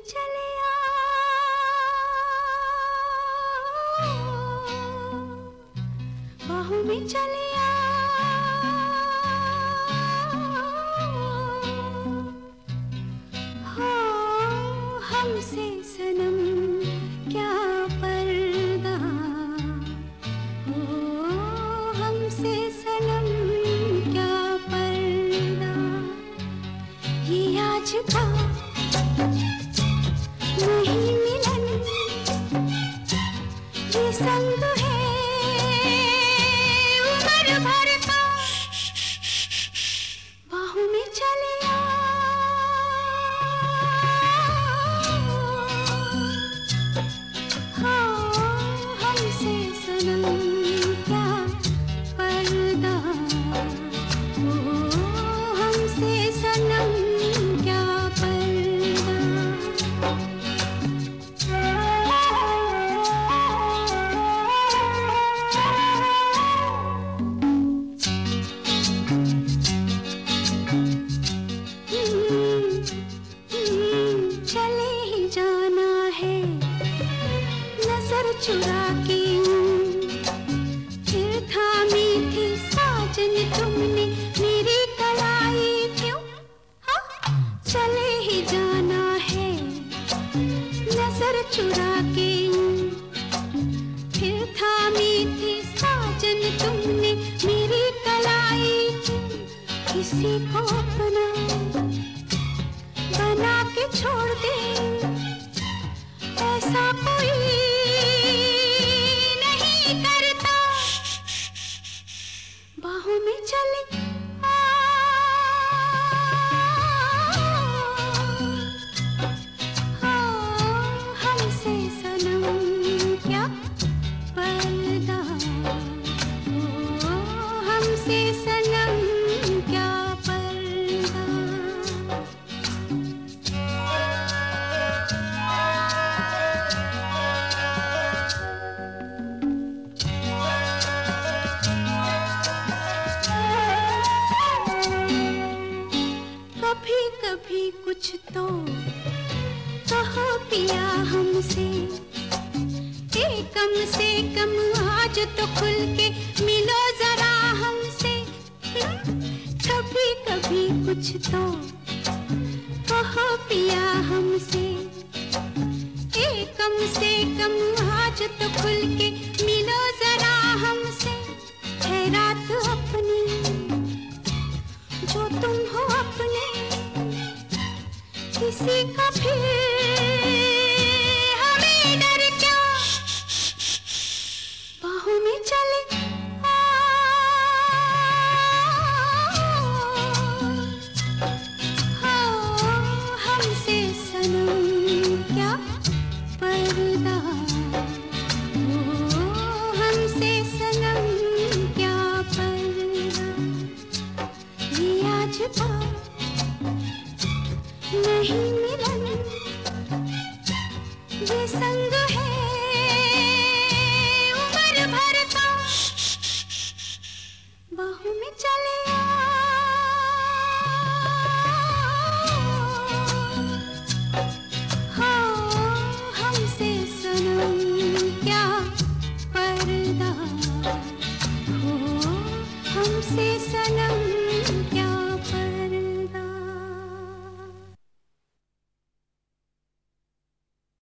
चले बाहों में चले हो हमसे सनम क्या पर्दा हो हमसे सनम क्या पर्दा ये आज का नहीं मिलन ये संग है उम्र भर का बाहों में चले हमसे सनम क्या पर्दा हो हमसे सनम क्या पर्दा चले ही जाना है नजर चुरा के फिर थामी थी साजन तुमने मेरी कलाई क्यों हाँ चले ही जाना है नजर चुरा के फिर थामी थी साजन तुमने मेरी कलाई क्यों किसी को अपना बना के छोड़ दे ऐसा कोई नहीं करता बाहों में चले हमसे सनम क्या पर्दा हो हमसे सनम क्या पर्दा कभी कभी कुछ तो कहो पिया हमसे कम से कम आज तो खुल के मिलो जरा हमसे कभी कभी कुछ तो कहो पिया हमसे कम से कम आज तो खुल के मिलो जरा हमसे है रात अपनी जो तुम हो अपने किसी का फिर हमें डर क्या बाहों में चले हमसे सनम क्या पर्दा हो हमसे सनम क्या पर्दा ये आज का नहीं मिलन ये संग